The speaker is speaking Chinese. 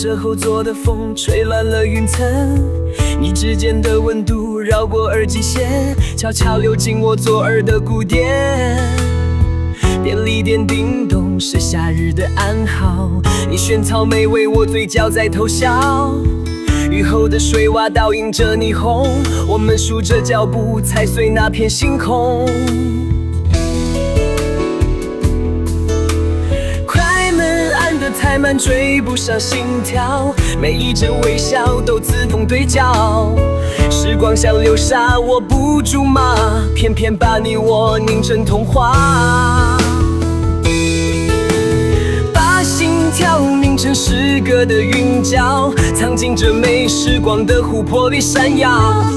着后座的风吹乱了云层，你指尖的温度绕过耳机线，悄悄溜进我左耳的鼓点。便利店叮咚是夏日的暗号，你选草莓为我嘴角在偷笑。雨后的水洼倒映着霓虹，我们数着脚步踩碎那片星空。快门按得太慢，追不上心跳，每一帧微笑都自动对焦。时光像流沙，握不住吗？偏偏把你我凝成童话。心跳凝成诗歌的韵脚，藏进这没时光的湖泊里闪耀。